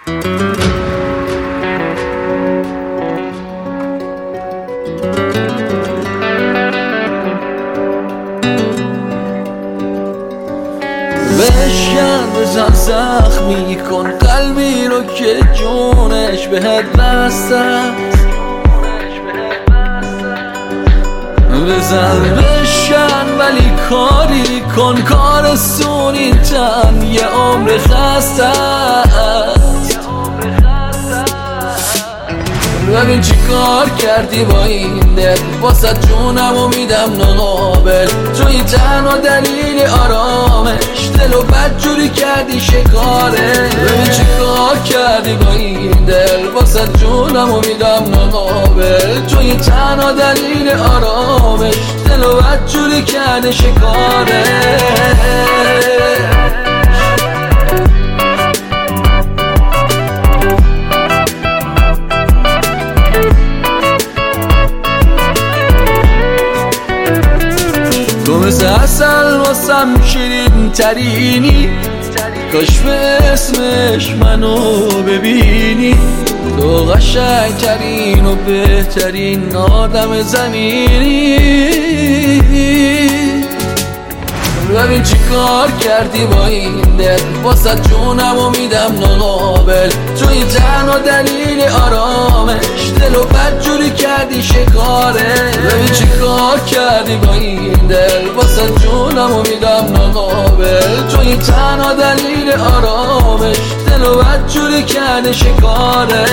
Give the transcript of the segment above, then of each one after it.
بشکن بزن زخمی کن قلبی رو که جونش بهت بسته است. بزن بشکن ولی کاری کن، کار سونی تن یه عمر خسته است. ببین چی کار کردی با این دل، واسه جونمو میدم نقابل. توی تنها دلیل آرامش، دلو بدجوری کردی شکاره. ببین چی کار کردی با این دل، واسه جونمو میدم نقابل. توی تنها دلیل آرامش، دلو بدجوری کردی شکاره. تو مثل اصل واسم شیرین ترینی، کاش به اسمش منو ببینی. تو قشنگ ترین و بهترین آدم زمینی. ببین چی کار کردی با این دل، واسه جونمو میدم نقابل. توی تنها دلیل آرامش، دلو بدجوری کردی شکاره. ببین چی کار کردی با این دل، واسه جونمو میدم نقابل. توی تنها دلیل آرامش، دلو بدجوری کردی شکاره.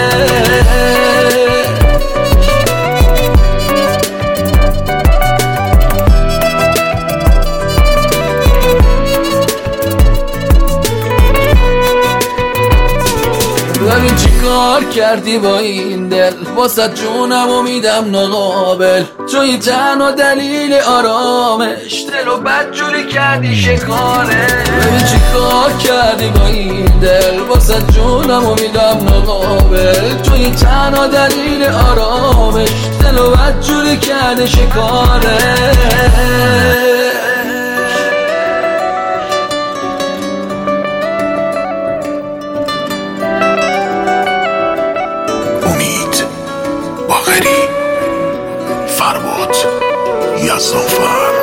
ببین چی کار کردی با این دل، واسه جونمو میدم نقابل. توی تنها دلیل آرامش، دلو بدجوری کردی شکاره. ببین چی کار کردی با این دل، واسه جونمو میدم نقابل. توی تنها دلیل آرامش، دلو بدجوری کردی شکاره. فرباد یزدانفر.